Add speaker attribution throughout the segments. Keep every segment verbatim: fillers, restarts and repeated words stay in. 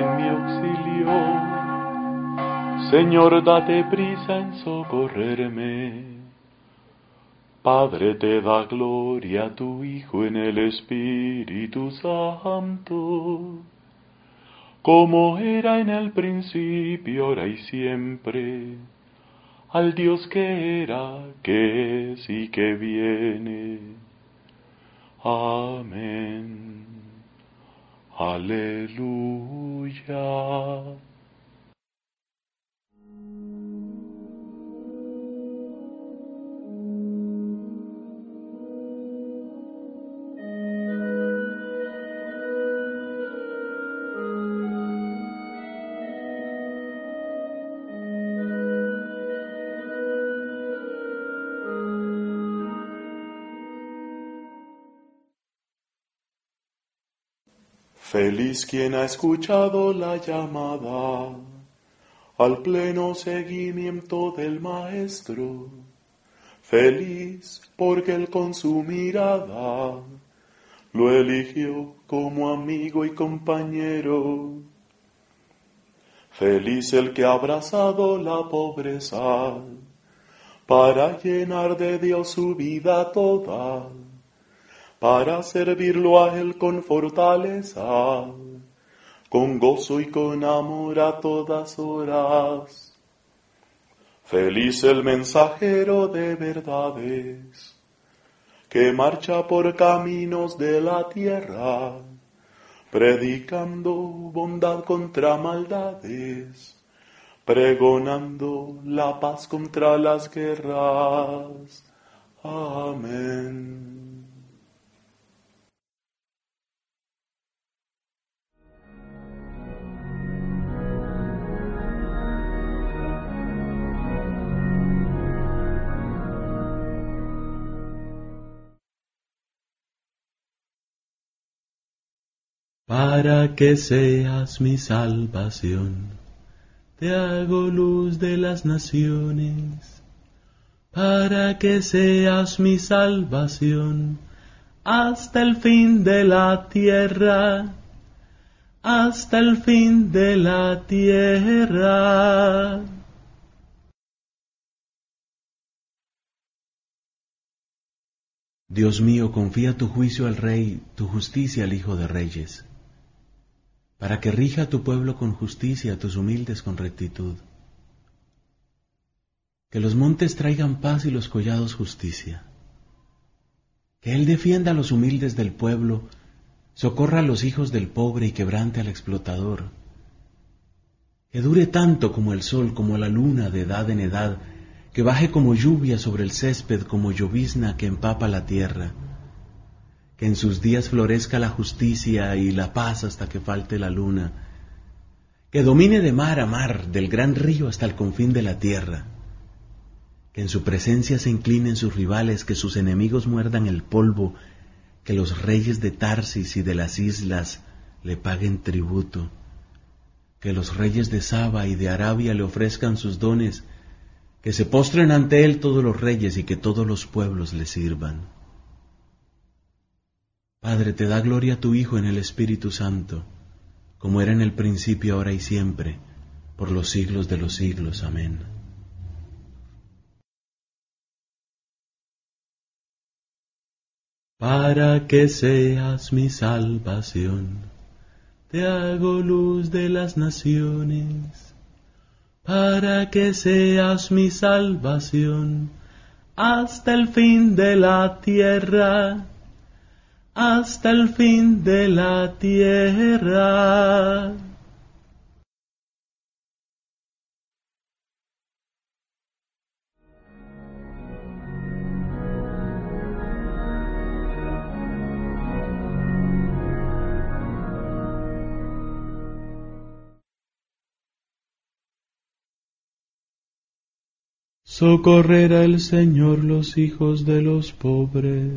Speaker 1: en mi auxilio. Señor, date prisa en socorrerme. Padre, te da gloria a tu Hijo en el Espíritu Santo, como era en el principio, ahora y siempre, al Dios que era, que es y que viene. Amén. Aleluya. Feliz quien ha escuchado la llamada al pleno seguimiento del Maestro. Feliz porque él con su mirada lo eligió como amigo y compañero. Feliz el que ha abrazado la pobreza para llenar de Dios su vida toda, para servirlo a él con fortaleza, con gozo y con amor a todas horas. Feliz el mensajero de verdades, que marcha por caminos de la tierra, predicando bondad contra maldades, pregonando la paz contra las guerras. Amén.
Speaker 2: Para que seas mi salvación, te hago luz de las naciones. Para que seas mi salvación, hasta el fin de la tierra, hasta el fin de la tierra. Dios mío, confía tu juicio al Rey, tu justicia al Hijo de Reyes, para que rija a tu pueblo con justicia, a tus humildes con rectitud. Que los montes traigan paz y los collados justicia. Que Él defienda a los humildes del pueblo, socorra a los hijos del pobre y quebrante al explotador. Que dure tanto como el sol, como la luna de edad en edad, que baje como lluvia sobre el césped, como llovizna que empapa la tierra. Que en sus días florezca la justicia y la paz hasta que falte la luna, que domine de mar a mar, del gran río hasta el confín de la tierra, que en su presencia se inclinen sus rivales, que sus enemigos muerdan el polvo, que los reyes de Tarsis y de las islas le paguen tributo, que los reyes de Saba y de Arabia le ofrezcan sus dones, que se postren ante él todos los reyes y que todos los pueblos le sirvan. Padre, te da gloria a tu Hijo en el Espíritu Santo, como era en el principio, ahora y siempre, por los siglos de los siglos. Amén. Para que seas mi salvación, te hago luz de las naciones. Para que seas mi salvación, hasta el fin de la tierra, hasta el fin de la tierra. Socorrerá el Señor los hijos de los pobres.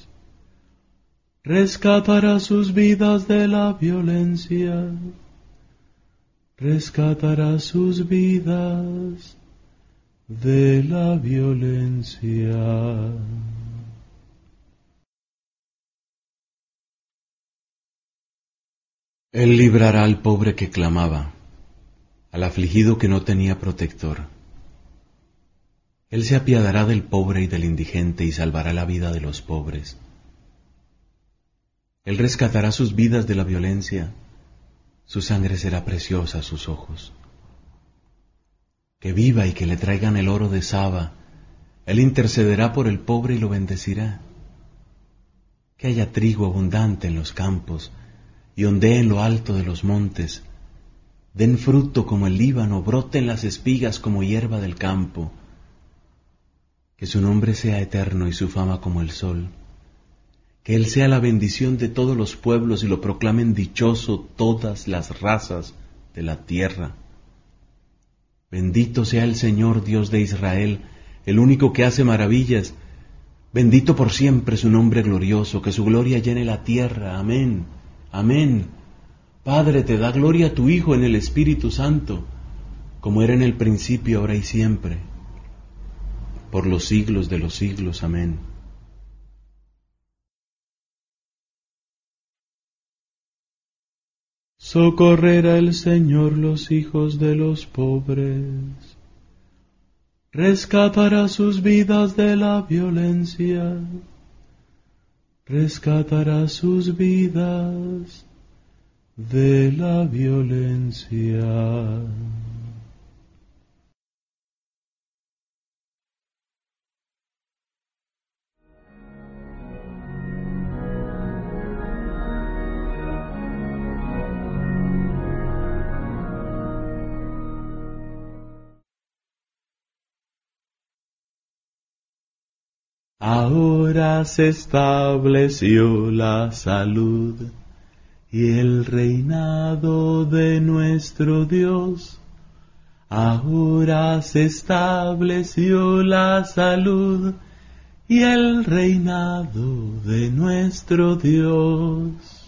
Speaker 2: Rescatará sus vidas de la violencia, rescatará sus vidas de la violencia. Él librará al pobre que clamaba, al afligido que no tenía protector. Él se apiadará del pobre y del indigente y salvará la vida de los pobres. Él rescatará sus vidas de la violencia, su sangre será preciosa a sus ojos. Que viva y que le traigan el oro de Saba, Él intercederá por el pobre y lo bendecirá. Que haya trigo abundante en los campos y ondee en lo alto de los montes. Den fruto como el Líbano, broten las espigas como hierba del campo. Que su nombre sea eterno y su fama como el sol. Que Él sea la bendición de todos los pueblos y lo proclamen dichoso todas las razas de la tierra. Bendito sea el Señor Dios de Israel, el único que hace maravillas. Bendito por siempre su nombre glorioso, que su gloria llene la tierra. Amén, amén. Padre, te da gloria a tu Hijo en el Espíritu Santo, como era en el principio, ahora y siempre, por los siglos de los siglos. Amén. Socorrerá el Señor los hijos de los pobres, rescatará sus vidas de la violencia, rescatará sus vidas de la violencia. Ahora se estableció la salud y el reinado de nuestro Dios. Ahora se estableció la salud y el reinado de nuestro Dios.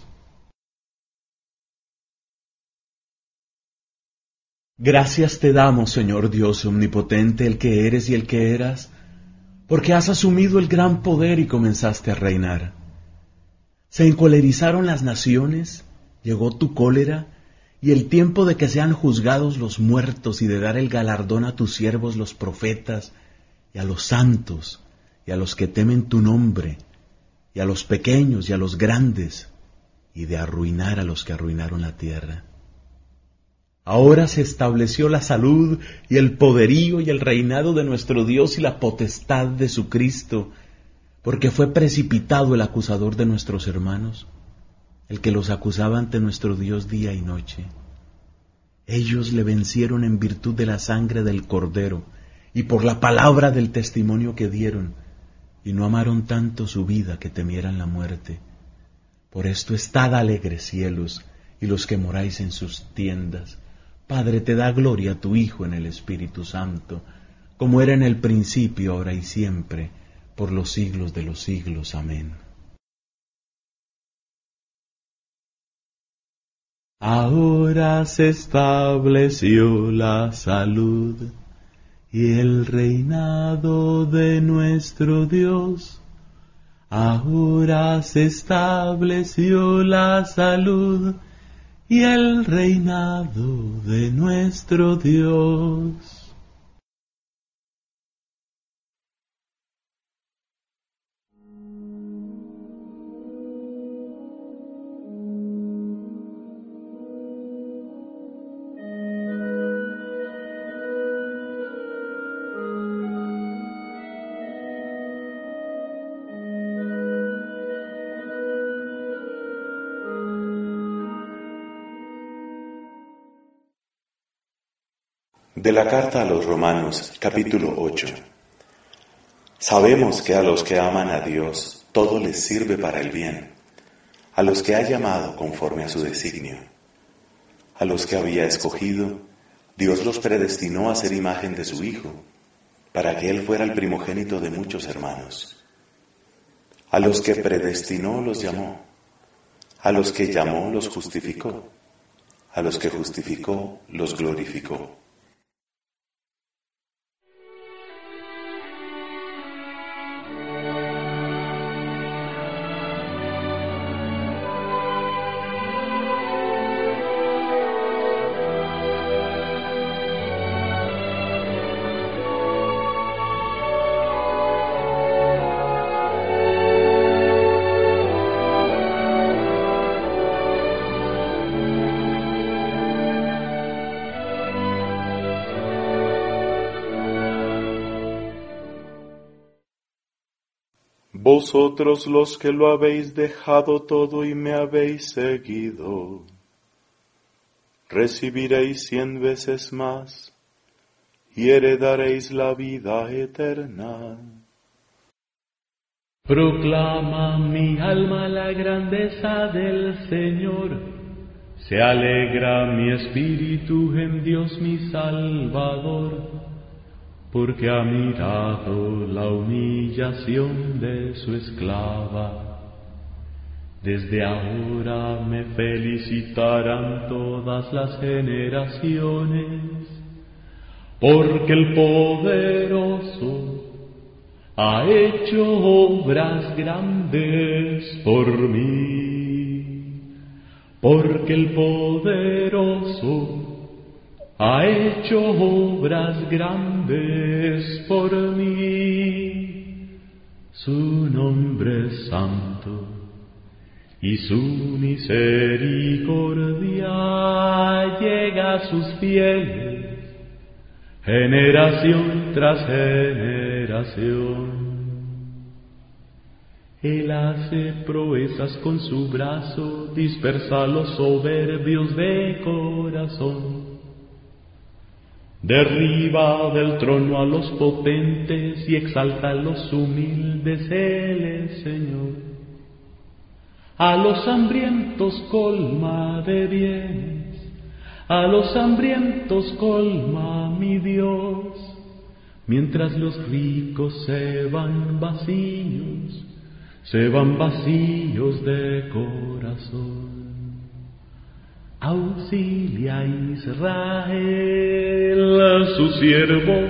Speaker 2: Gracias te damos, Señor Dios omnipotente, el que eres y el que eras, porque has asumido el gran poder y comenzaste a reinar. Se encolerizaron las naciones, llegó tu cólera, y el tiempo de que sean juzgados los muertos y de dar el galardón a tus siervos los profetas, y a los santos, y a los que temen tu nombre, y a los pequeños y a los grandes, y de arruinar a los que arruinaron la tierra. Ahora se estableció la salud y el poderío y el reinado de nuestro Dios y la potestad de su Cristo, porque fue precipitado el acusador de nuestros hermanos, el que los acusaba ante nuestro Dios día y noche. Ellos le vencieron en virtud de la sangre del Cordero y por la palabra del testimonio que dieron, y no amaron tanto su vida que temieran la muerte. Por esto estad alegres, cielos, y los que moráis en sus tiendas. Padre, te da gloria a tu Hijo en el Espíritu Santo, como era en el principio, ahora y siempre, por los siglos de los siglos. Amén. Ahora se estableció la salud y el reinado de nuestro Dios. Ahora se estableció la salud y el reinado de nuestro Dios.
Speaker 1: De la carta a los Romanos, capítulo ocho. Sabemos que a los que aman a Dios todo les sirve para el bien, a los que ha llamado conforme a su designio. A los que había escogido, Dios los predestinó a ser imagen de su Hijo, para que Él fuera el primogénito de muchos hermanos. A los que predestinó los llamó, a los que llamó los justificó, a los que justificó los glorificó. Vosotros los que lo habéis dejado todo y me habéis seguido, recibiréis cien veces más y heredaréis la vida eterna.
Speaker 3: Proclama mi alma la grandeza del Señor, se alegra mi espíritu en Dios mi Salvador, porque ha mirado la humillación de su esclava. Desde ahora me felicitarán todas las generaciones, porque el poderoso ha hecho obras grandes por mí, porque el poderoso ha hecho obras grandes por mí. Su nombre es santo y su misericordia llega a sus fieles, generación tras generación. Él hace proezas con su brazo, dispersa a los soberbios de corazón. Derriba del trono a los potentes y exalta a los humildes, Él es Señor. A los hambrientos colma de bienes, a los hambrientos colma mi Dios, mientras los ricos se van vacíos, se van vacíos de corazón. Auxilia a Israel, su siervo,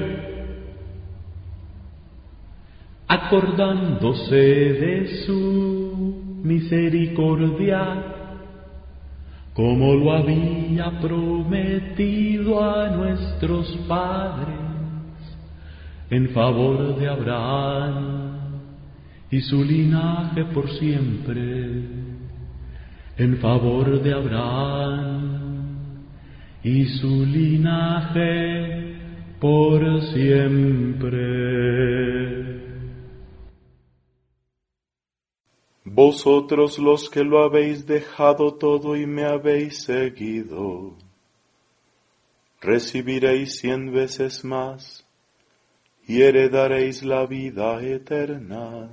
Speaker 3: acordándose de su misericordia, como lo había prometido a nuestros padres, en favor de Abraham y su linaje por siempre. En favor de Abraham y su linaje por siempre.
Speaker 1: Vosotros los que lo habéis dejado todo y me habéis seguido, recibiréis cien veces más y heredaréis la vida eterna.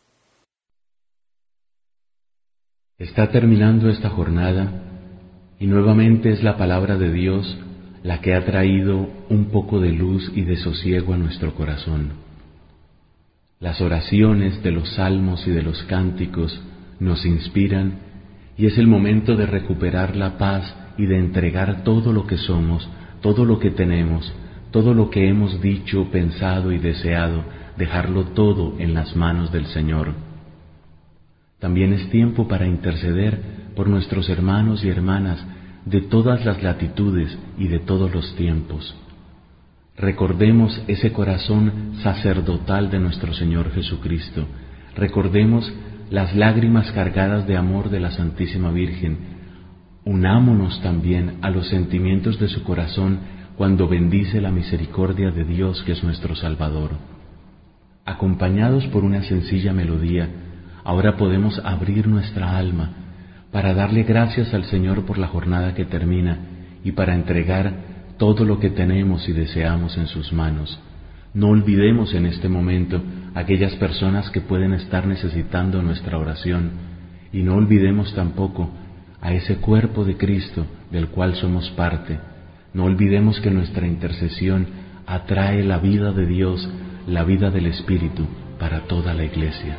Speaker 2: Está terminando esta jornada y nuevamente es la palabra de Dios la que ha traído un poco de luz y de sosiego a nuestro corazón. Las oraciones de los salmos y de los cánticos nos inspiran y es el momento de recuperar la paz y de entregar todo lo que somos, todo lo que tenemos, todo lo que hemos dicho, pensado y deseado, dejarlo todo en las manos del Señor. También es tiempo para interceder por nuestros hermanos y hermanas de todas las latitudes y de todos los tiempos. Recordemos ese corazón sacerdotal de nuestro Señor Jesucristo. Recordemos las lágrimas cargadas de amor de la Santísima Virgen. Unámonos también a los sentimientos de su corazón cuando bendice la misericordia de Dios que es nuestro Salvador. Acompañados por una sencilla melodía, ahora podemos abrir nuestra alma para darle gracias al Señor por la jornada que termina y para entregar todo lo que tenemos y deseamos en sus manos. No olvidemos en este momento aquellas personas que pueden estar necesitando nuestra oración y no olvidemos tampoco a ese cuerpo de Cristo del cual somos parte. No olvidemos que nuestra intercesión atrae la vida de Dios, la vida del Espíritu para toda la Iglesia.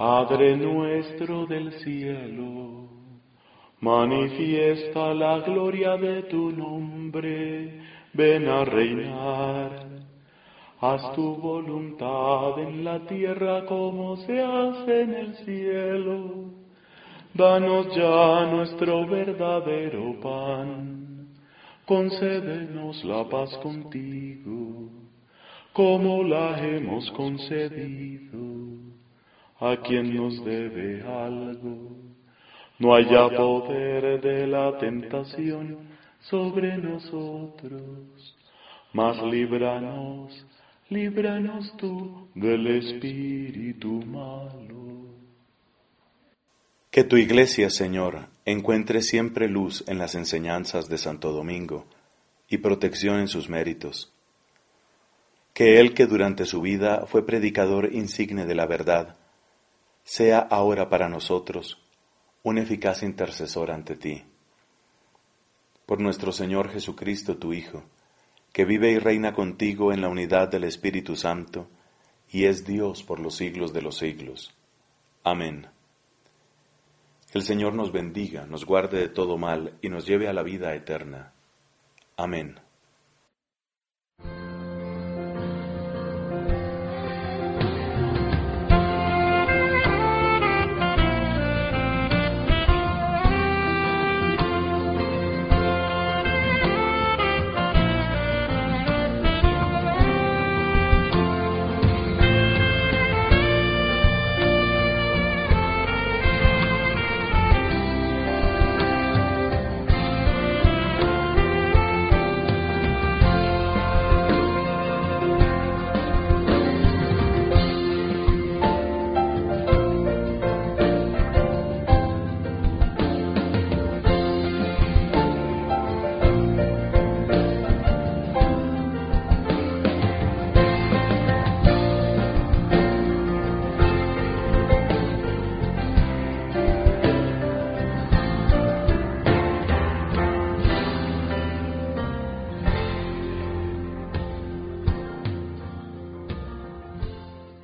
Speaker 1: Padre nuestro del cielo, manifiesta la gloria de tu nombre, ven a reinar. Haz tu voluntad en la tierra como se hace en el cielo. Danos ya nuestro verdadero pan, concédenos la paz contigo, como la hemos concedido a quien nos debe algo. No haya poder de la tentación sobre nosotros, mas líbranos, líbranos tú del espíritu malo.
Speaker 2: Que tu Iglesia, Señor, encuentre siempre luz en las enseñanzas de Santo Domingo y protección en sus méritos. Que él, que durante su vida fue predicador insigne de la verdad, sea ahora para nosotros un eficaz intercesor ante ti. Por nuestro Señor Jesucristo, tu Hijo, que vive y reina contigo en la unidad del Espíritu Santo, y es Dios por los siglos de los siglos. Amén. El Señor nos bendiga, nos guarde de todo mal y nos lleve a la vida eterna. Amén.